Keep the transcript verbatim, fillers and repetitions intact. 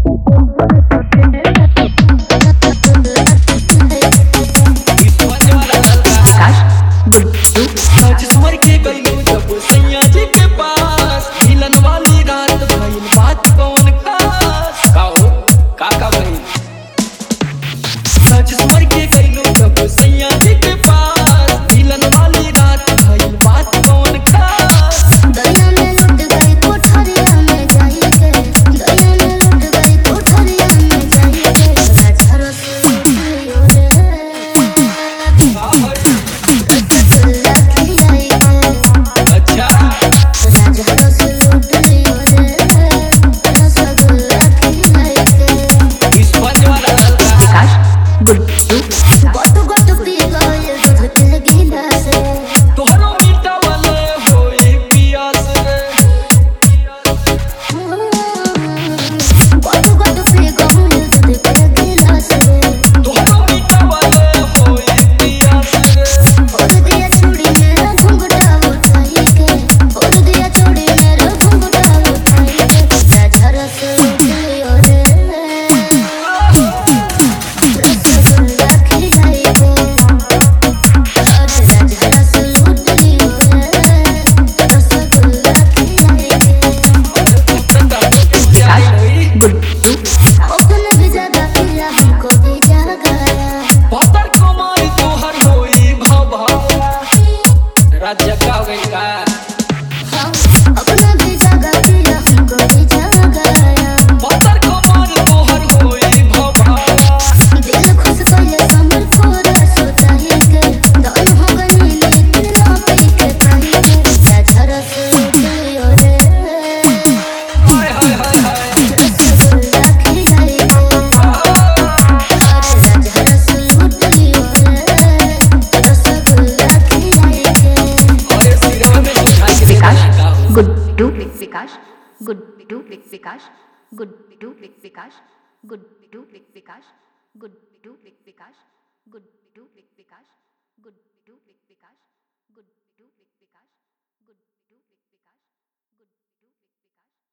Vikas good to Vikas good to Vikas good to Vikas good to Vikas good to Vikas good to Vikas good to Vikas good to Vikas good to Vikas